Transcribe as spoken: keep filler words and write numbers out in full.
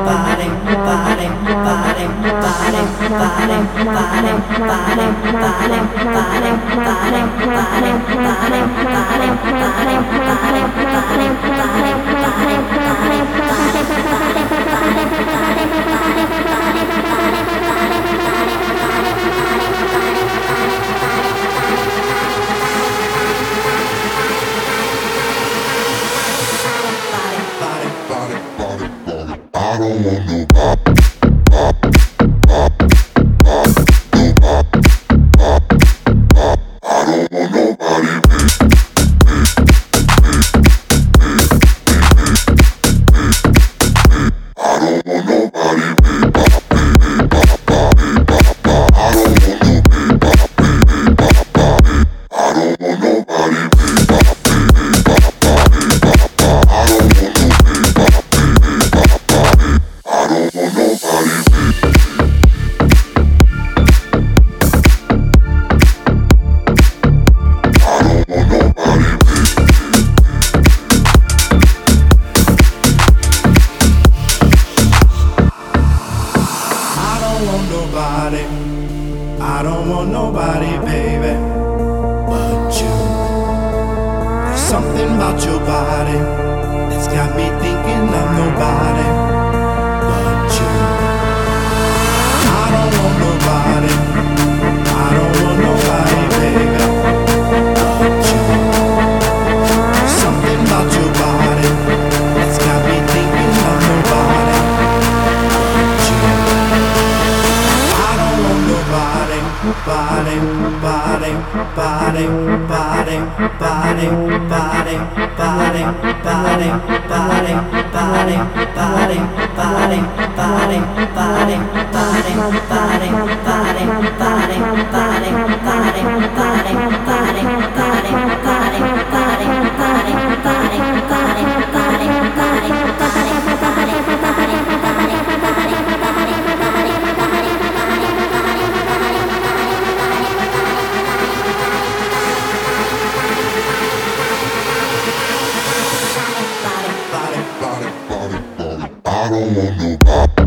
I don't want nobody, baby, but you. There's something about your body that's got me thinking of nobody but you. I don't want nobody, I don't want nobody, baby, but you. There's something about your body that's got me thinking of nobody but you. I don't want nobody. Body, body, body, body, body, body, body, body, body, body, body, body, body, body, body, body, body, body, body, body, I don't want nobody.